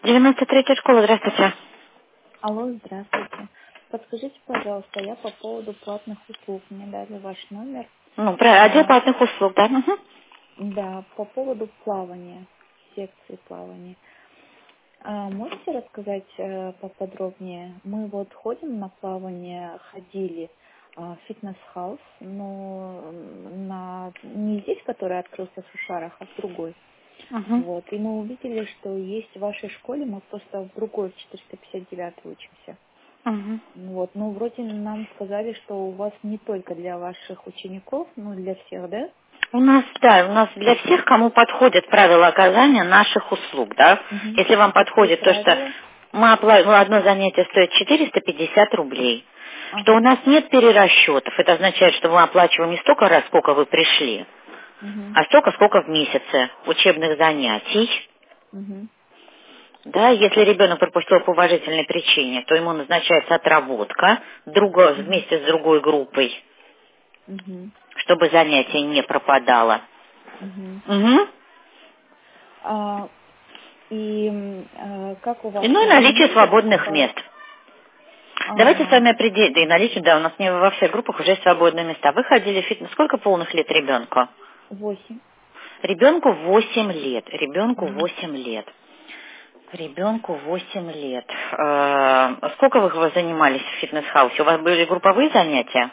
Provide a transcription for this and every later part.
93-я школа, здравствуйте. Алло, здравствуйте. Подскажите, пожалуйста, я по поводу платных услуг. Мне дали ваш номер. Ну, про отдел А, платных услуг, да? Мгм. да, по поводу плавания, секции плавания. Можете рассказать поподробнее? Мы вот ходим на плавание, ходили в фитнес-хаус, но не здесь, который открылся в Сушарах, а в другой. Мгм. Вот. И мы увидели, что есть в вашей школе, мы просто в другой, в 459 учимся. Мгм. Вот, ну, вроде нам сказали, что у вас не только для ваших учеников, но для всех, да? У нас, да, у нас для всех, кому подходят правила оказания наших услуг, да. Мгм. Если вам Какие подходит то, что правила? одно занятие стоит 450 рублей, что у Ага. нас нет перерасчетов, это означает, что мы оплачиваем не столько раз, сколько вы пришли, Мгм. а столько, сколько в месяце учебных занятий. Мгм. Да, если ребенок пропустил по уважительной причине, то ему назначается отработка Мгм. вместе с другой группой, Мгм. чтобы занятие не пропадало. Мгм. Угу. А, как у вас Ну и наличие абонементы свободных покупают? мест. Давайте с Ага. вами определим, да и наличие, да, у нас не во всех группах уже есть свободные места. Вы ходили в фитнес, сколько полных лет ребенку? 8. Ребенку 8 лет, ребенку Мгм. 8 лет. Ребенку 8 лет. Сколько вы занимались в фитнес-хаусе? У вас были групповые занятия?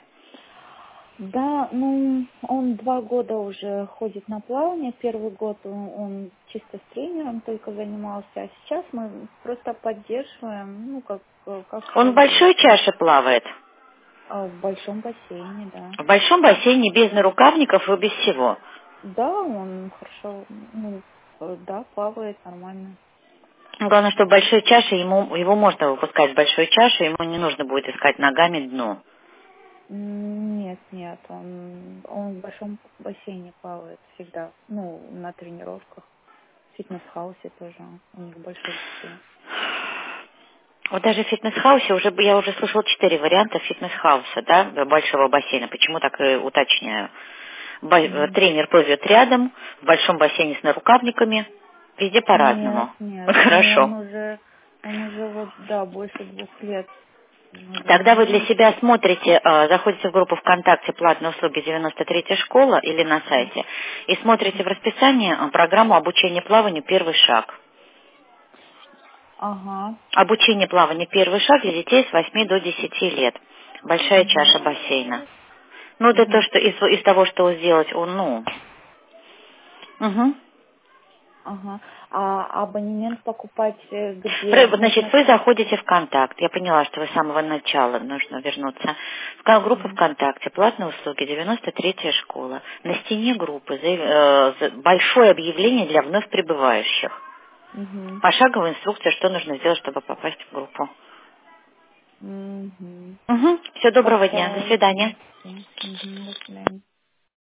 Да, ну, он 2 года уже ходит на плавание. Первый год он чисто с тренером только занимался, а сейчас мы просто поддерживаем, ну, как Он в кто большой будет. чаше плавает? В большом бассейне, да. В большом бассейне без нарукавников и без всего. Да, он хорошо, ну, да, плавает нормально. Главное, что в большой чаше его можно выпускать в большой чаше, ему не нужно будет искать ногами дно. Нет, нет, он в большом бассейне плавает всегда, ну, на тренировках. В фитнес-хаусе тоже у них большой бассейн. Вот даже в фитнес-хаусе я уже слышала 4 варианта фитнес-хауса, да, большого бассейна. Почему так и уточняю? Мгм. Тренер плывет рядом, в большом бассейне с нарукавниками, везде Нет, по-разному. нет. Ну, Хорошо. он уже вот, да, больше 2 лет мы Тогда вы для себя занимаемся. смотрите, заходите в группу ВКонтакте «Платные услуги 93-я школа» или на сайте и смотрите в расписании программу обучения плаванию «Первый шаг». Ага. Обучение плаванию «Первый шаг» для детей с 8 до 10 лет. Большая Угу. чаша бассейна. Ну, это то, Угу. что из того, что сделать, Угу. Ага. А абонемент покупать где? Значит, Нужно... вы заходите в «Контакт». Я поняла, что вы с самого начала нужно вернуться. Группа Угу. ВКонтакте, платные услуги, 93-я школа. На стене группы большое объявление для вновь прибывающих. Угу. Пошаговая инструкция, что нужно сделать, чтобы попасть в группу. Угу. Угу. Всего доброго дня. До Хорошо. свидания. Merci. Угу. До свидания.